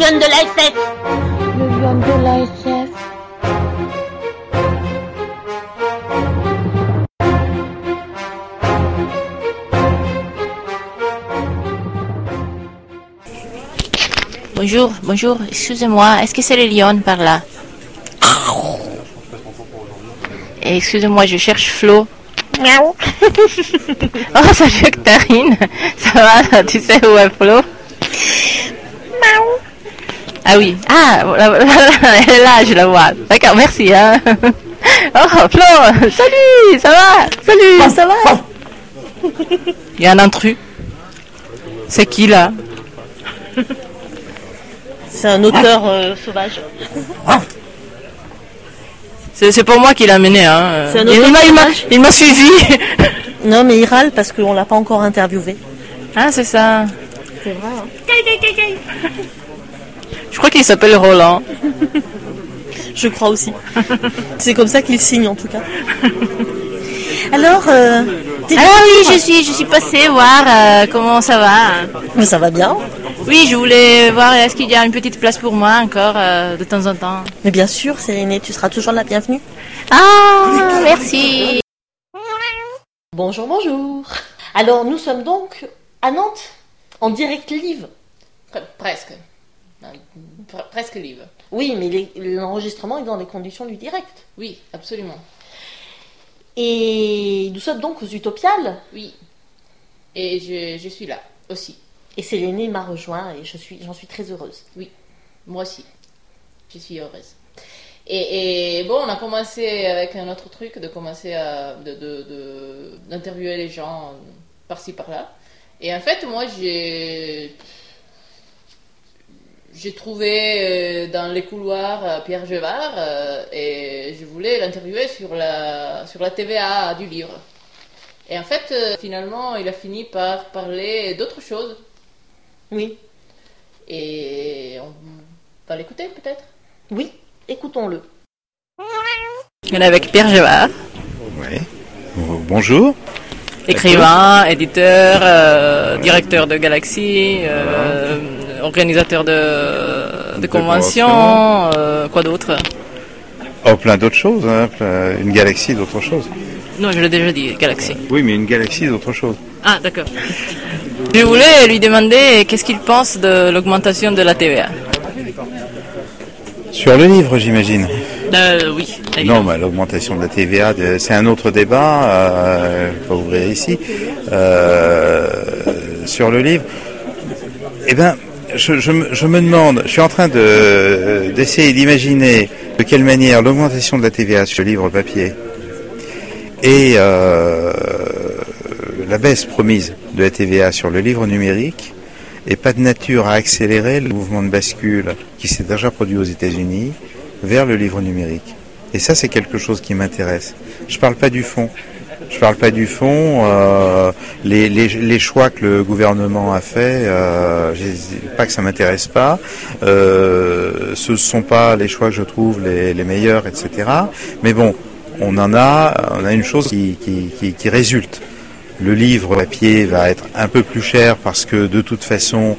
lionne de l'ASF. Le lion de l'ASF. Bonjour, excusez-moi, est-ce que c'est les lions par là? Excusez-moi, je cherche Flo. Miaou. Oh, salut Octarine, ça va, tu sais où est Flo? Miaou. Ah oui, elle est là, je la vois. D'accord, merci. Hein. Oh, Flo, salut, ça va? Salut, Oh, ça va? Il y a un intrus. C'est qui là? C'est un auteur sauvage. C'est pour moi qu'il l'a amené. Hein. C'est un auteur sauvage. Il m'a suivi. Non, mais il râle parce qu'on l'a pas encore interviewé. Ah, c'est ça. C'est vrai, hein. Je crois qu'il s'appelle Roland. Je crois aussi. C'est comme ça qu'il signe, en tout cas. Alors, oui, je suis passée voir comment ça va. mais ça va bien. Oui, je voulais voir est-ce qu'il y a une petite place pour moi encore de temps en temps. Mais bien sûr, Sérénée, tu seras toujours la bienvenue. Ah, merci. Bonjour, bonjour. Alors, nous sommes donc à Nantes, en direct live. Presque. Presque live. Oui, mais l'enregistrement est dans les conditions du direct. Oui, absolument. Et nous sommes donc aux Utopiales. Oui. Et je suis là aussi. Et Sélénée m'a rejoint et j'en suis très heureuse. Oui, moi aussi. Je suis heureuse. Et bon, on a commencé avec un autre truc, de commencer à d'interviewer les gens par-ci par-là. Et en fait, moi, j'ai trouvé dans les couloirs Pierre Gevard et je voulais l'interviewer sur la TVA du livre. Et en fait, finalement, il a fini par parler d'autre chose. Oui. Et on va l'écouter peut-être? Oui, écoutons-le. On est avec Pierre Gevard. Oui. Bonjour. Écrivain, éditeur, directeur de Galaxy, organisateur de conventions, quoi d'autre? Oh, plein d'autres choses, hein, une galaxie d'autres choses. Non, je l'ai déjà dit, Galaxy. Oui, mais une galaxie d'autres choses. Ah, d'accord. Je voulais lui demander qu'est-ce qu'il pense de l'augmentation de la TVA. Sur le livre, j'imagine. Oui, évidemment. Non, mais l'augmentation de la TVA, c'est un autre débat, pas ouvrir ici. Sur le livre, eh bien, je me demande, je suis en train d'essayer d'imaginer de quelle manière l'augmentation de la TVA sur le livre papier et la baisse promise de la TVA sur le livre numérique est pas de nature à accélérer le mouvement de bascule qui s'est déjà produit aux États-Unis vers le livre numérique. Et ça, c'est quelque chose qui m'intéresse. Je parle pas du fond. Les choix que le gouvernement a fait, pas que ça m'intéresse pas. Ce sont pas les choix que je trouve les meilleurs, etc. Mais bon, on a une chose qui résulte. Le livre papier va être un peu plus cher parce que de toute façon,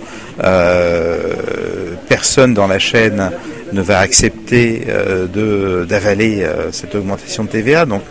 personne dans la chaîne ne va accepter d'avaler cette augmentation de TVA. Donc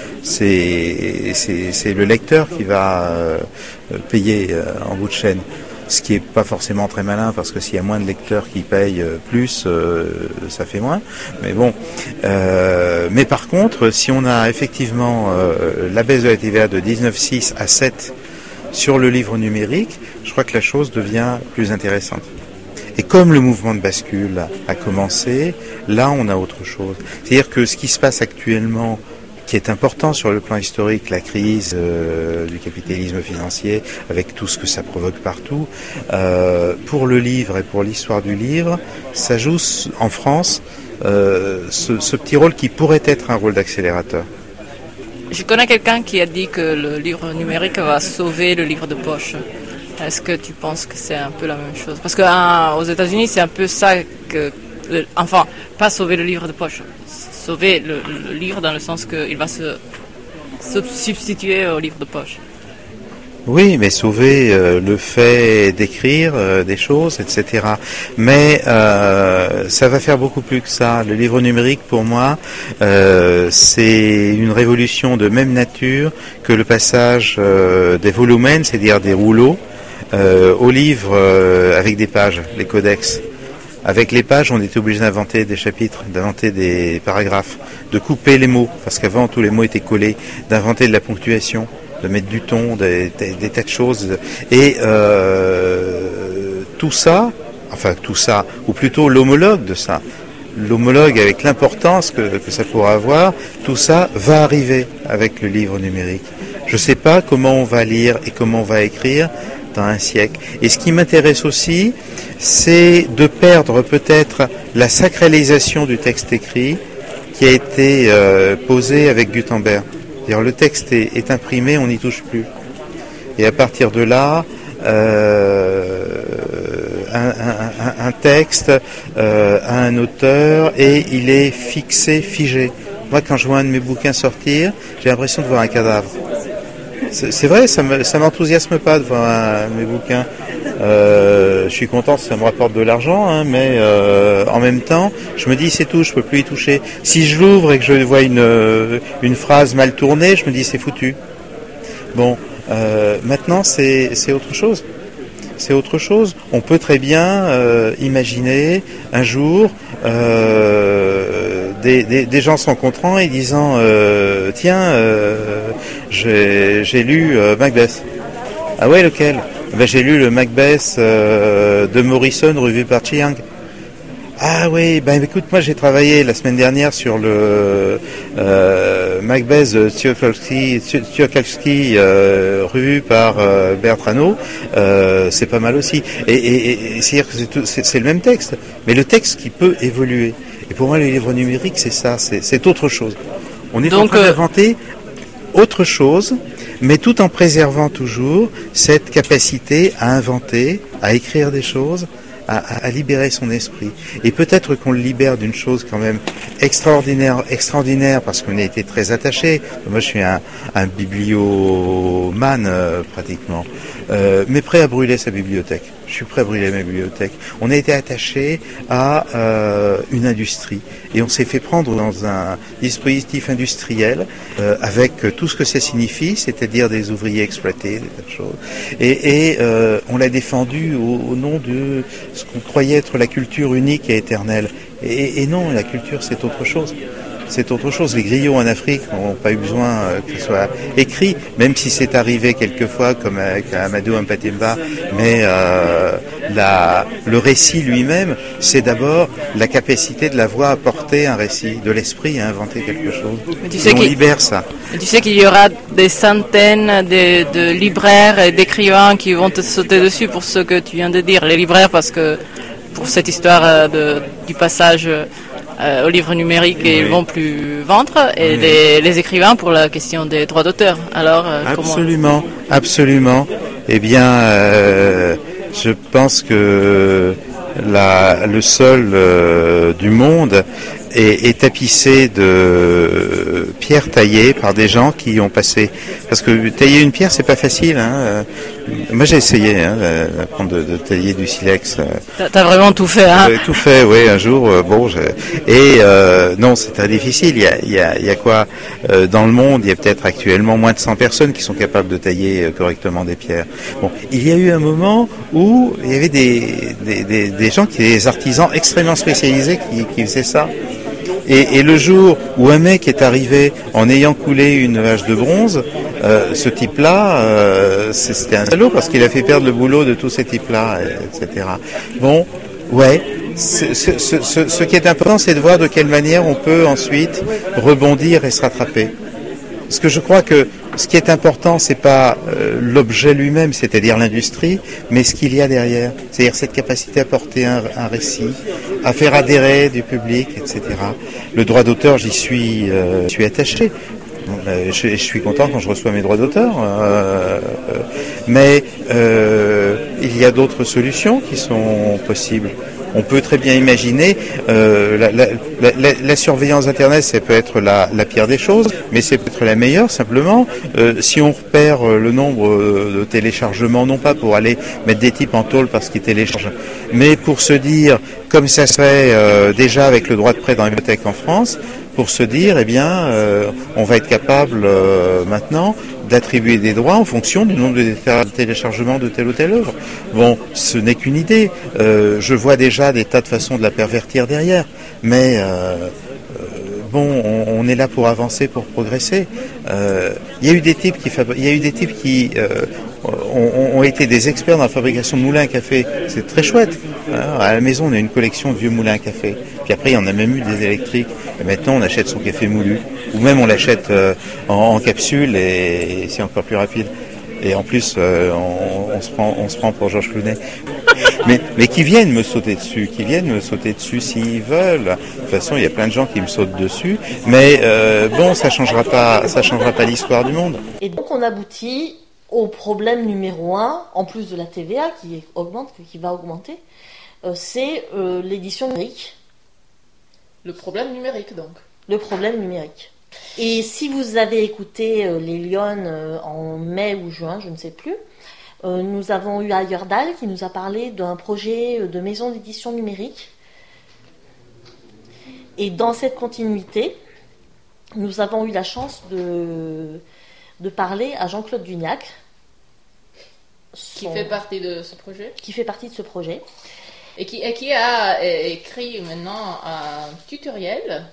c'est le lecteur qui va payer en bout de chaîne. Ce qui est pas forcément très malin parce que s'il y a moins de lecteurs qui payent plus, ça fait moins. Mais bon. Mais par contre, si on a effectivement la baisse de la TVA de 19,6 à 7 sur le livre numérique, je crois que la chose devient plus intéressante. Et comme le mouvement de bascule a commencé, là on a autre chose. C'est-à-dire que ce qui se passe actuellement, qui est important sur le plan historique, la crise du capitalisme financier, avec tout ce que ça provoque partout, pour le livre et pour l'histoire du livre, ça joue en France ce petit rôle qui pourrait être un rôle d'accélérateur. Je connais quelqu'un qui a dit que le livre numérique va sauver le livre de poche. Est-ce que tu penses que c'est un peu la même chose? Parce qu'aux États-Unis, c'est un peu ça que... Enfin, pas sauver le livre de poche. Sauver le livre dans le sens qu'il va se substituer au livre de poche. Oui, mais sauver le fait d'écrire des choses, etc. Mais ça va faire beaucoup plus que ça. Le livre numérique, pour moi, c'est une révolution de même nature que le passage des volumens, c'est-à-dire des rouleaux, au livre avec des pages, les codex. Avec les pages, on était obligé d'inventer des chapitres, d'inventer des paragraphes, de couper les mots, parce qu'avant tous les mots étaient collés, d'inventer de la ponctuation, de mettre du ton, des tas de choses. Et tout ça, ou plutôt l'homologue de ça, l'homologue avec l'importance que ça pourra avoir, tout ça va arriver avec le livre numérique. Je ne sais pas comment on va lire et comment on va écrire dans un siècle. Et ce qui m'intéresse aussi, c'est de perdre peut-être la sacralisation du texte écrit qui a été posée avec Gutenberg. C'est-à-dire le texte est imprimé, on n'y touche plus. Et à partir de là, un texte a un auteur et il est fixé, figé. Moi, quand je vois un de mes bouquins sortir, j'ai l'impression de voir un cadavre. C'est vrai, ça m'enthousiasme pas de voir mes bouquins. Je suis content si ça me rapporte de l'argent, hein, mais en même temps, je me dis c'est tout, je peux plus y toucher. Si je l'ouvre et que je vois une phrase mal tournée, je me dis c'est foutu. Bon, maintenant c'est autre chose. C'est autre chose. On peut très bien imaginer un jour des gens se rencontrant et disant tiens, j'ai lu Macbeth. Ah ouais, lequel? Ben, j'ai lu le Macbeth de Morrison revu par Chiang. Ah oui, ben écoute, moi j'ai travaillé la semaine dernière sur le Macbeth de Tsiolkovsky revu par Bertrano. C'est pas mal aussi. Et c'est-à-dire que c'est le même texte, mais le texte qui peut évoluer. Et pour moi, le livre numérique, c'est ça, c'est autre chose. On est en train d'inventer autre chose, mais tout en préservant toujours cette capacité à inventer, à écrire des choses, à libérer son esprit. Et peut-être qu'on le libère d'une chose quand même extraordinaire, parce qu'on a été très attaché. Moi, je suis un bibliomane pratiquement, mais prêt à brûler sa bibliothèque. Je suis prêt à brûler ma bibliothèque. On a été attaché à une industrie et on s'est fait prendre dans un dispositif industriel avec tout ce que ça signifie, c'est-à-dire des ouvriers exploités, des tas de choses. Et on l'a défendu au nom de ce qu'on croyait être la culture unique et éternelle. Et non, la culture, c'est autre chose. C'est autre chose. Les griots en Afrique n'ont pas eu besoin que ce soit écrit, même si c'est arrivé quelquefois, comme avec Amadou Mpatemba, mais le récit lui-même, c'est d'abord la capacité de la voix à porter un récit, de l'esprit à inventer quelque chose. Et on libère ça. Tu sais qu'il y aura des centaines de libraires et d'écrivains qui vont te sauter dessus pour ce que tu viens de dire. Les libraires, parce que pour cette histoire du passage au livre numérique, oui. Ils vont plus vendre, et oui. les écrivains pour la question des droits d'auteur. Alors, absolument. Eh bien, je pense que le sol du monde est tapissé de pierres taillées par des gens qui ont passé. Parce que tailler une pierre, c'est pas facile. Hein. Moi, j'ai essayé d'apprendre de tailler du silex. T'as vraiment tout fait, hein? Tout fait, oui. Un jour, non, c'est très difficile. Il y a quoi dans le monde? Il y a peut-être actuellement moins de 100 personnes qui sont capables de tailler correctement des pierres. Bon, il y a eu un moment où il y avait des gens des artisans extrêmement spécialisés qui faisaient ça. Et le jour où un mec est arrivé en ayant coulé une hache de bronze, ce type-là, c'était un salaud parce qu'il a fait perdre le boulot de tous ces types-là, etc. Bon, ouais. Ce qui est important, c'est de voir de quelle manière on peut ensuite rebondir et se rattraper. Parce que je crois que ce qui est important, c'est pas l'objet lui-même, c'est-à-dire l'industrie, mais ce qu'il y a derrière. C'est-à-dire cette capacité à porter un récit, à faire adhérer du public, etc. Le droit d'auteur, j'y suis attaché. Je suis content quand je reçois mes droits d'auteur, mais il y a d'autres solutions qui sont possibles. On peut très bien imaginer la surveillance d'Internet, ça peut être la pire des choses, mais c'est peut-être la meilleure simplement. Si on repère le nombre de téléchargements, non pas pour aller mettre des types en tôle parce qu'ils téléchargent, mais pour se dire, comme ça se fait déjà avec le droit de prêt dans les bibliothèques en France, pour se dire, eh bien, on va être capable maintenant d'attribuer des droits en fonction du nombre de téléchargements de telle ou telle œuvre. Bon, ce n'est qu'une idée. Je vois déjà des tas de façons de la pervertir derrière, mais bon, on est là pour avancer, pour progresser. Il y a eu des types qui ont été des experts dans la fabrication de moulins à café. C'est très chouette. À la maison, on a une collection de vieux moulins à café. Puis après, il y en a même eu des électriques. Et maintenant, on achète son café moulu. Ou même, on l'achète en capsule et c'est encore plus rapide. Et en plus, on se prend pour Georges Clooney. Mais qui viennent me sauter dessus s'ils veulent. De toute façon, il y a plein de gens qui me sautent dessus. Mais bon, ça changera pas l'histoire du monde. Et donc, on aboutit au problème numéro 1, en plus de la TVA qui va augmenter, c'est l'édition numérique. Le problème numérique, donc. Le problème numérique. Et si vous avez écouté les Lyonnes en mai ou juin, je ne sais plus, nous avons eu Ayerdal qui nous a parlé d'un projet de maison d'édition numérique. Et dans cette continuité, nous avons eu la chance de parler à Jean-Claude Dugnac. Qui fait partie de ce projet. Qui fait partie de ce projet. Et qui a écrit maintenant un tutoriel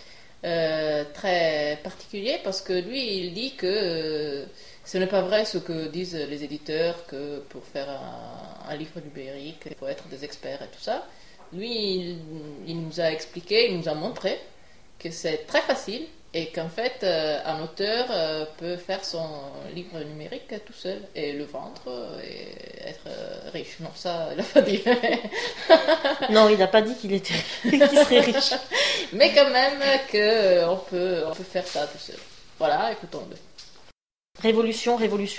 très particulier, parce que lui, il dit que ce n'est pas vrai ce que disent les éditeurs, que pour faire un livre numérique, il faut être des experts et tout ça. Lui, il nous a expliqué, il nous a montré que c'est très facile et qu'en fait, un auteur peut faire son livre numérique tout seul et le vendre et être riche. Non, ça, il n'a pas dit. Non, il n'a pas dit qu'il serait riche. Mais quand même qu'on peut faire ça tout seul. Voilà, écoutons-le. Révolution.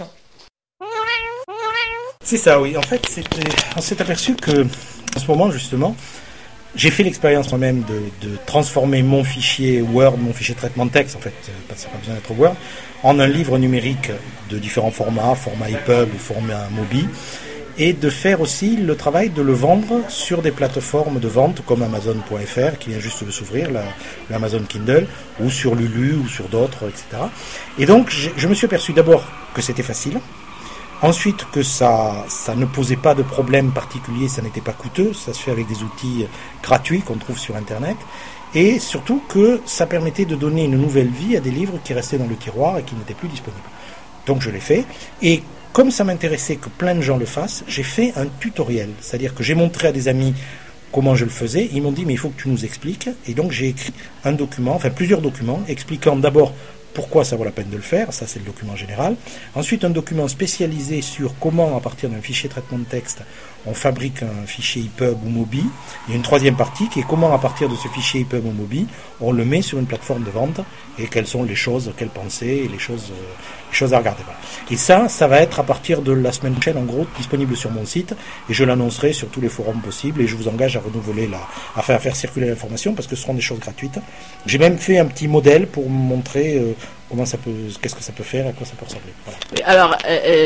C'est ça, oui. En fait, on s'est aperçu que, en ce moment, justement, j'ai fait l'expérience moi-même de transformer mon fichier Word, mon fichier de traitement de texte, en fait, parce que ça n'a pas besoin d'être Word, en un livre numérique de différents formats, format EPUB ou format Mobi, et de faire aussi le travail de le vendre sur des plateformes de vente comme Amazon.fr, qui vient juste de s'ouvrir, l'Amazon Kindle, ou sur Lulu, ou sur d'autres, etc. Et donc, je me suis aperçu d'abord que c'était facile. Ensuite, que ça ne posait pas de problème particulier, ça n'était pas coûteux, ça se fait avec des outils gratuits qu'on trouve sur Internet, et surtout que ça permettait de donner une nouvelle vie à des livres qui restaient dans le tiroir et qui n'étaient plus disponibles. Donc je l'ai fait, et comme ça m'intéressait que plein de gens le fassent, j'ai fait un tutoriel, c'est-à-dire que j'ai montré à des amis comment je le faisais, ils m'ont dit mais il faut que tu nous expliques, et donc j'ai écrit un document, enfin plusieurs documents, expliquant d'abord pourquoi ça vaut la peine de le faire, ça c'est le document général. Ensuite, un document spécialisé sur comment, à partir d'un fichier traitement de texte, on fabrique un fichier EPUB ou Mobi. Il y a une troisième partie qui est comment, à partir de ce fichier EPUB ou Mobi, on le met sur une plateforme de vente et quelles sont les choses, quelles pensées et les choses à regarder. Voilà. Et ça va être à partir de la semaine prochaine, en gros, disponible sur mon site, et je l'annoncerai sur tous les forums possibles, et je vous engage à renouveler à faire circuler l'information, parce que ce seront des choses gratuites. J'ai même fait un petit modèle pour montrer qu'est-ce que ça peut faire, à quoi ça peut ressembler. Voilà. Alors,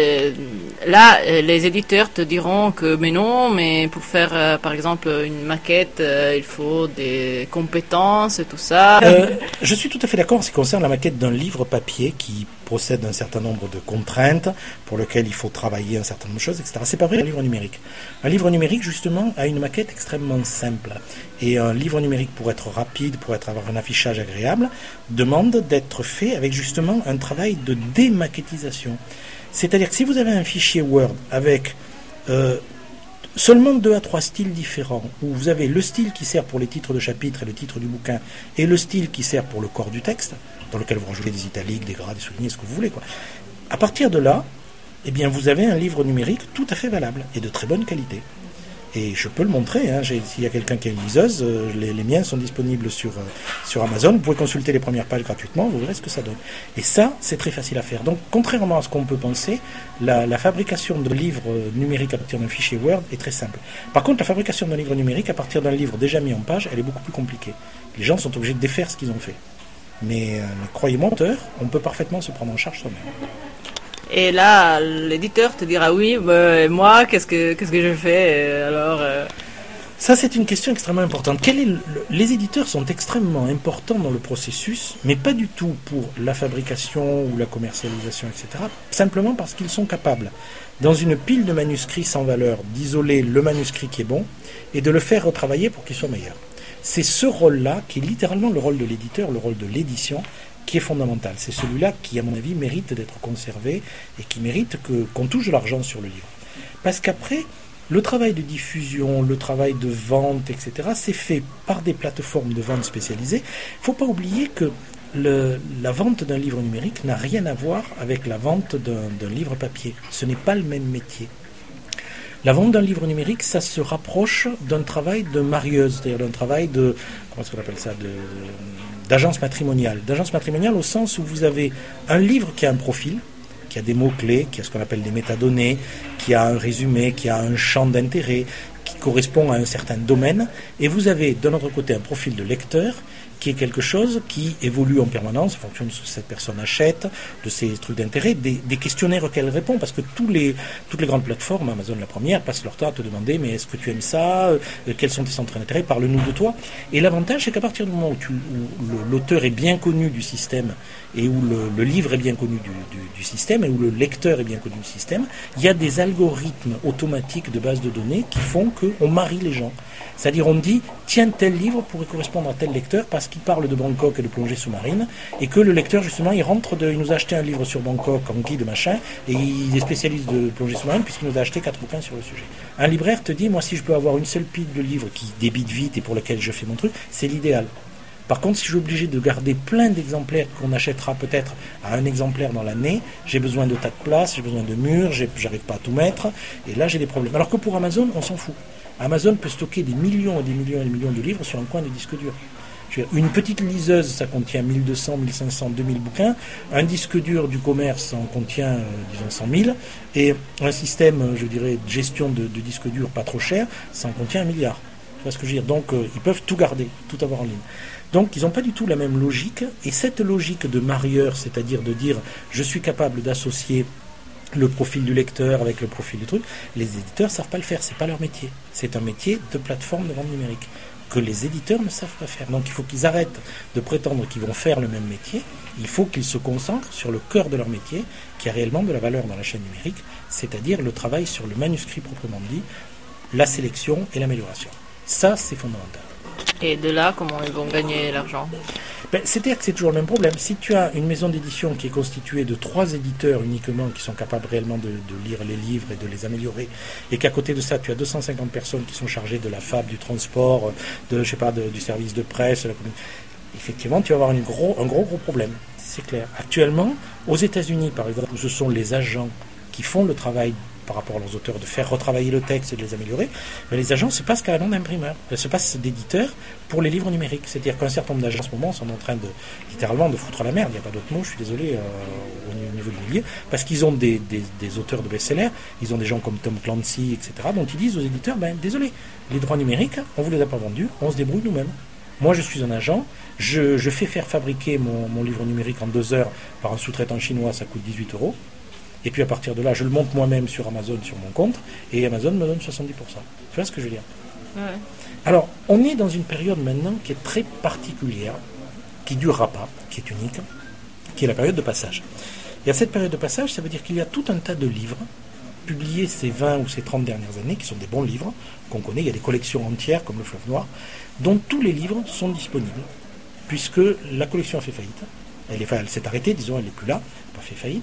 là, les éditeurs te diront que mais non, mais pour faire, par exemple, une maquette, il faut des compétences et tout ça. Je suis tout à fait d'accord en ce qui concerne la maquette d'un livre papier qui procède d'un certain nombre de contraintes pour lesquelles il faut travailler un certain nombre de choses, etc. C'est pas vrai un livre numérique. Un livre numérique, justement, a une maquette extrêmement simple. Et un livre numérique, pour être rapide, avoir un affichage agréable, demande d'être fait avec justement un travail de démaquettisation. C'est-à-dire que si vous avez un fichier Word avec seulement 2 à 3 styles différents, où vous avez le style qui sert pour les titres de chapitres et le titre du bouquin, et le style qui sert pour le corps du texte, dans lequel vous rajoutez des italiques, des gras, des soulignés, ce que vous voulez, quoi. À partir de là, eh bien, vous avez un livre numérique tout à fait valable et de très bonne qualité. Et je peux le montrer, hein. S'il y a quelqu'un qui a une liseuse, les miens sont disponibles sur Amazon. Vous pouvez consulter les premières pages gratuitement, vous verrez ce que ça donne. Et ça, c'est très facile à faire. Donc, contrairement à ce qu'on peut penser, la fabrication de livres numériques à partir d'un fichier Word est très simple. Par contre, la fabrication d'un livre numérique à partir d'un livre déjà mis en page, elle est beaucoup plus compliquée. Les gens sont obligés de défaire ce qu'ils ont fait. Mais croyez-moi, on peut parfaitement se prendre en charge soi-même. Et là, l'éditeur te dira oui, moi, qu'est-ce que je fais alors Ça, c'est une question extrêmement importante. Les éditeurs sont extrêmement importants dans le processus, mais pas du tout pour la fabrication ou la commercialisation, etc. Simplement parce qu'ils sont capables, dans une pile de manuscrits sans valeur, d'isoler le manuscrit qui est bon et de le faire retravailler pour qu'il soit meilleur. C'est ce rôle-là qui est littéralement le rôle de l'éditeur, le rôle de l'édition, qui est fondamental. C'est celui-là qui, à mon avis, mérite d'être conservé et qui mérite qu'on touche de l'argent sur le livre. Parce qu'après, le travail de diffusion, le travail de vente, etc., c'est fait par des plateformes de vente spécialisées. Il ne faut pas oublier que la vente d'un livre numérique n'a rien à voir avec la vente d'un livre papier. Ce n'est pas le même métier. La vente d'un livre numérique, ça se rapproche d'un travail de marieuse, c'est-à-dire d'un travail de, comment est-ce qu'on appelle ça, d'agence matrimoniale. D'agence matrimoniale au sens où vous avez un livre qui a un profil, qui a des mots-clés, qui a ce qu'on appelle des métadonnées, qui a un résumé, qui a un champ d'intérêt, qui correspond à un certain domaine, et vous avez de notre côté un profil de lecteur, qui est quelque chose qui évolue en permanence en fonction de ce que cette personne achète, de ses trucs d'intérêt, des questionnaires auxquels elle répond, parce que toutes les grandes plateformes, Amazon la première, passent leur temps à te demander mais est-ce que tu aimes ça, quels sont tes centres d'intérêt, parle-nous de toi. Et l'avantage, c'est qu'à partir du moment où l'auteur est bien connu du système et où le livre est bien connu du système et où le lecteur est bien connu du système, il y a des algorithmes automatiques de base de données qui font qu'on marie les gens. C'est-à-dire on dit, tiens, tel livre pourrait correspondre à tel lecteur parce qu'il parle de Bangkok et de plongée sous-marine, et que le lecteur, justement, il nous a acheté un livre sur Bangkok en guide machin, et il est spécialiste de plongée sous-marine puisqu'il nous a acheté 4 bouquins sur le sujet. Un libraire te dit, moi, si je peux avoir une seule pile de livres qui débite vite et pour lequel je fais mon truc, c'est l'idéal. Par contre, si je suis obligé de garder plein d'exemplaires qu'on achètera peut-être à un exemplaire dans l'année, j'ai besoin de tas de place, j'ai besoin de murs, j'arrive pas à tout mettre, et là j'ai des problèmes. Alors que pour Amazon, on s'en fout. Amazon peut stocker des millions et des millions et des millions de livres sur un coin de disque dur. Une petite liseuse, ça contient 1200, 1500, 2000 bouquins. Un disque dur du commerce en contient, disons, 100 000. Et un système, je dirais, de gestion de disque dur pas trop cher, ça en contient 1 milliard. Tu vois ce que je veux dire ? Donc, ils peuvent tout garder, tout avoir en ligne. Donc, ils n'ont pas du tout la même logique. Et cette logique de marieur, c'est-à-dire de dire, je suis capable d'associer le profil du lecteur avec le profil du truc, les éditeurs ne savent pas le faire, c'est pas leur métier. C'est un métier de plateforme de vente numérique que les éditeurs ne savent pas faire. Donc il faut qu'ils arrêtent de prétendre qu'ils vont faire le même métier, il faut qu'ils se concentrent sur le cœur de leur métier, qui a réellement de la valeur dans la chaîne numérique, c'est-à-dire le travail sur le manuscrit proprement dit, la sélection et l'amélioration. Ça, c'est fondamental. Et de là, comment ils vont gagner l'argent ? C'est-à-dire que c'est toujours le même problème. Si tu as une maison d'édition qui est constituée de 3 éditeurs uniquement qui sont capables réellement de lire les livres et de les améliorer, et qu'à côté de ça, tu as 250 personnes qui sont chargées de la fab, du transport, du service de presse, effectivement, tu vas avoir un gros problème. C'est clair. Actuellement, aux États-Unis, par exemple, où ce sont les agents qui font le travail par rapport à leurs auteurs, de faire retravailler le texte et de les améliorer, mais les agents se passent carrément d'imprimeurs, elles se passent d'éditeurs pour les livres numériques. C'est-à-dire qu'un certain nombre d'agents en ce moment sont en train littéralement de foutre la merde, il n'y a pas d'autre mot, je suis désolé, au niveau du milieu, parce qu'ils ont des auteurs de best-sellers, ils ont des gens comme Tom Clancy, etc., dont ils disent aux éditeurs, désolé, les droits numériques, on vous les a pas vendus, on se débrouille nous-mêmes. Moi, je suis un agent, je fais faire fabriquer mon livre numérique en 2 heures par un sous-traitant chinois, ça coûte 18 €. Et puis à partir de là, je le monte moi-même sur Amazon, sur mon compte, et Amazon me donne 70%. Tu vois ce que je veux dire ? Ouais. Alors, on est dans une période maintenant qui est très particulière, qui ne durera pas, qui est unique, qui est la période de passage. Et à cette période de passage, ça veut dire qu'il y a tout un tas de livres publiés ces 20 ou ces 30 dernières années, qui sont des bons livres, qu'on connaît, il y a des collections entières comme le Fleuve Noir, dont tous les livres sont disponibles, puisque la collection a fait faillite. Elle s'est arrêtée, disons, elle n'est plus là, elle n'a pas fait faillite.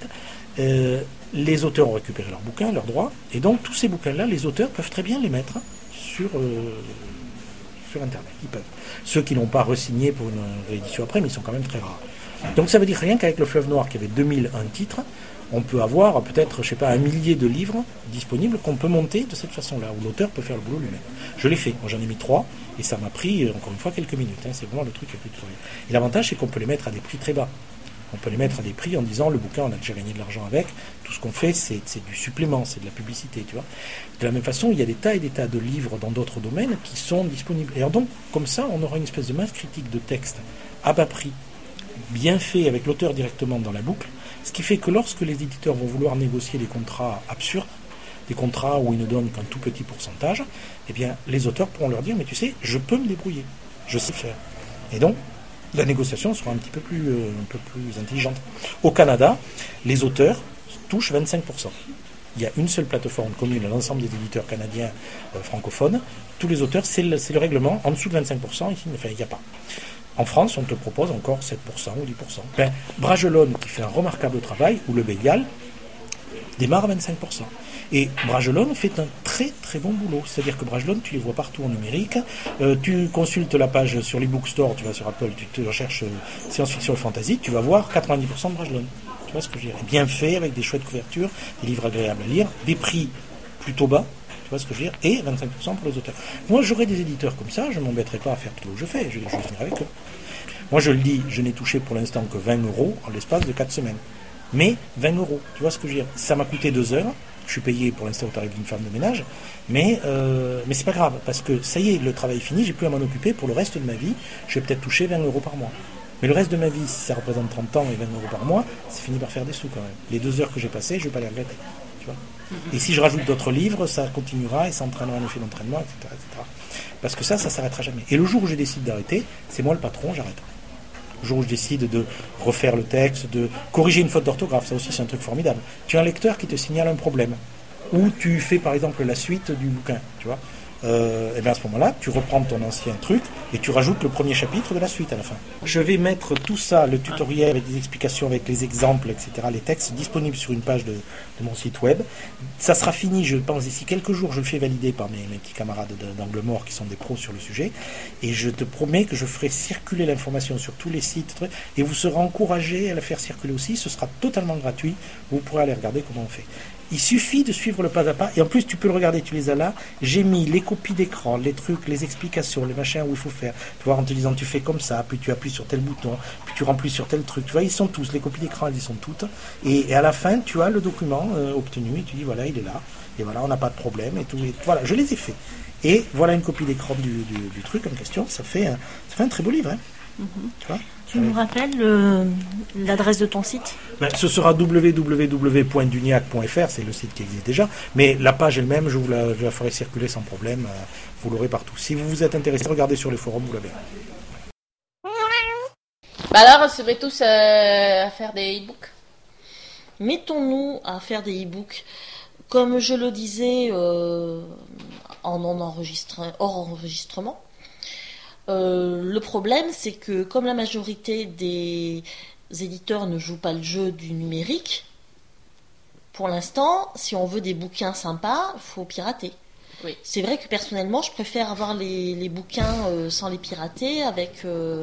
Les auteurs ont récupéré leurs bouquins, leurs droits, et donc tous ces bouquins-là, les auteurs peuvent très bien les mettre sur Internet. Ils peuvent. Ceux qui n'ont pas re-signé pour une réédition après, mais ils sont quand même très rares. Donc ça veut dire rien qu'avec le Fleuve Noir, qui avait 2001 titres, on peut avoir peut-être, je sais pas, 1 millier de livres disponibles qu'on peut monter de cette façon-là, où l'auteur peut faire le boulot lui-même. Je l'ai fait, moi j'en ai mis 3, et ça m'a pris, encore une fois, quelques minutes. C'est vraiment le truc le plus tutoriel. Et l'avantage, c'est qu'on peut les mettre à des prix très bas. On peut les mettre à des prix en disant, le bouquin, on a déjà gagné de l'argent avec, tout ce qu'on fait, c'est du supplément, c'est de la publicité, tu vois. De la même façon, il y a des tas et des tas de livres dans d'autres domaines qui sont disponibles. Et alors donc, comme ça, on aura une espèce de masse critique de texte à bas prix, bien fait avec l'auteur directement dans la boucle, ce qui fait que lorsque les éditeurs vont vouloir négocier des contrats absurdes, des contrats où ils ne donnent qu'un tout petit pourcentage, eh bien, les auteurs pourront leur dire, mais tu sais, je peux me débrouiller, je sais faire. Et donc, la négociation sera un peu plus intelligente. Au Canada, les auteurs touchent 25%. Il y a une seule plateforme commune à l'ensemble des éditeurs canadiens francophones. Tous les auteurs, c'est le règlement. En dessous de 25%, ici, il n'y a pas. En France, on te propose encore 7% ou 10%. Bragelonne, qui fait un remarquable travail, ou le Bélial, démarre à 25%. Et Bragelonne fait un très très bon boulot. C'est-à-dire que Bragelonne, tu les vois partout en numérique. Tu consultes la page sur les bookstores, tu vas sur Apple, tu te recherches science-fiction et fantasy, tu vas voir 90% de Bragelonne. Tu vois ce que je veux dire ? Bien fait, avec des chouettes couvertures, des livres agréables à lire, des prix plutôt bas, tu vois ce que je veux dire ? Et 25% pour les auteurs. Moi, j'aurais des éditeurs comme ça, je ne m'embêterai pas à faire tout ce que je fais, je vais finir avec eux. Moi, je le dis, je n'ai touché pour l'instant que 20 € en l'espace de 4 semaines. Mais 20 €, tu vois ce que je veux dire ? Ça m'a coûté 2 heures. Je suis payé pour l'instant au tarif d'une femme de ménage, mais c'est pas grave, parce que ça y est, le travail est fini, j'ai plus à m'en occuper pour le reste de ma vie, je vais peut-être toucher 20 € par mois. Mais le reste de ma vie, si ça représente 30 ans et 20 € par mois, c'est fini par faire des sous quand même. Les 2 heures que j'ai passées, je vais pas les regretter, tu vois. Et si je rajoute d'autres livres, ça continuera et ça entraînera un effet d'entraînement, etc., etc. Parce que ça s'arrêtera jamais. Et le jour où je décide d'arrêter, c'est moi le patron, j'arrête. Le jour où je décide de refaire le texte, de corriger une faute d'orthographe, ça aussi c'est un truc formidable. Tu as un lecteur qui te signale un problème, ou tu fais par exemple la suite du bouquin, tu vois. Et bien à ce moment-là, tu reprends ton ancien truc et tu rajoutes le premier chapitre de la suite à la fin. Je vais mettre tout ça, le tutoriel avec des explications, avec les exemples, etc., les textes disponibles sur une page de mon site web. Ça sera fini, je pense, d'ici quelques jours. Je le fais valider par mes petits camarades d'Angle Mort qui sont des pros sur le sujet. Et je te promets que je ferai circuler l'information sur tous les sites et vous serez encouragés à la faire circuler aussi. Ce sera totalement gratuit. Vous pourrez aller regarder comment on fait. Il suffit de suivre le pas à pas, et en plus tu peux le regarder, tu les as là. J'ai mis les copies d'écran, les trucs, les explications, les machins où il faut faire. Tu vois, en te disant tu fais comme ça, puis tu appuies sur tel bouton, puis tu remplis sur tel truc. Tu vois, ils sont tous, les copies d'écran, elles y sont toutes. Et à la fin, tu as le document obtenu, et tu dis voilà, il est là, et voilà, on n'a pas de problème, et tout. Et voilà, je les ai faits. Et voilà une copie d'écran du truc en question, ça fait un très beau livre, hein. Tu vois. Tu nous rappelles l'adresse de ton site ? Ce sera www.duniac.fr, c'est le site qui existe déjà, mais la page elle-même, je la ferai circuler sans problème, vous l'aurez partout. Si vous vous êtes intéressé, regardez sur les forums, vous l'avez. Alors, on se met tous à faire des e-books ? Mettons-nous à faire des e-books. Comme je le disais hors enregistrement, le problème, c'est que comme la majorité des éditeurs ne jouent pas le jeu du numérique, pour l'instant, si on veut des bouquins sympas, il faut pirater. Oui. C'est vrai que personnellement, je préfère avoir les bouquins sans les pirater, avec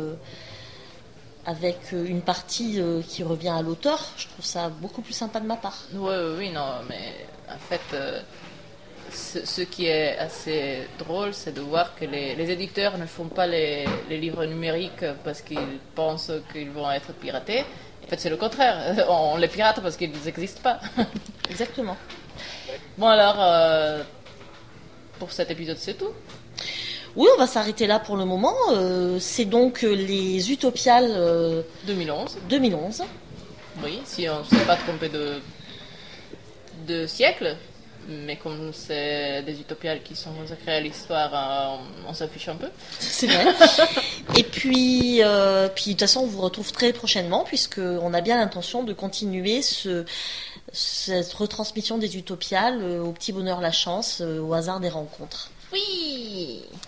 une partie qui revient à l'auteur. Je trouve ça beaucoup plus sympa de ma part. Oui, non, mais en fait... Ce qui est assez drôle, c'est de voir que les éditeurs ne font pas les livres numériques parce qu'ils pensent qu'ils vont être piratés. En fait, c'est le contraire. On les pirate parce qu'ils n'existent pas. Exactement. Bon, alors, pour cet épisode, c'est tout. Oui, on va s'arrêter là pour le moment. C'est donc les Utopiales 2011. Oui, si on ne s'est pas trompé de siècle. Mais comme c'est des utopiales qui sont consacrées à l'histoire, on s'affiche un peu. C'est vrai. Et puis de toute façon, on vous retrouve très prochainement, puisqu'on a bien l'intention de continuer cette retransmission des utopiales au petit bonheur la chance, au hasard des rencontres. Oui.